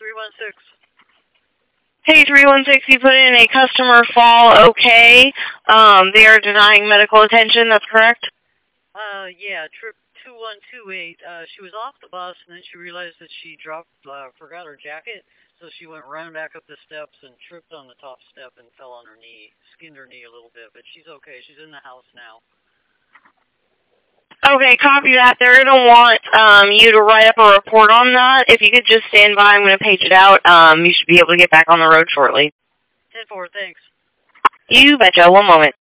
316. Hey, 316, you put in a customer fall okay. They are denying medical attention, that's correct? Yeah, trip 2128. She was off the bus, and then she realized that she forgot her jacket, so she went running back up the steps and tripped on the top step and fell on her knee, skinned her knee a little bit, but she's okay. She's in the house now. Okay, copy that. They're going to want you to write up a report on that. If you could just stand by, I'm going to page it out. You should be able to get back on the road shortly. 10-4, thanks. You betcha. One moment.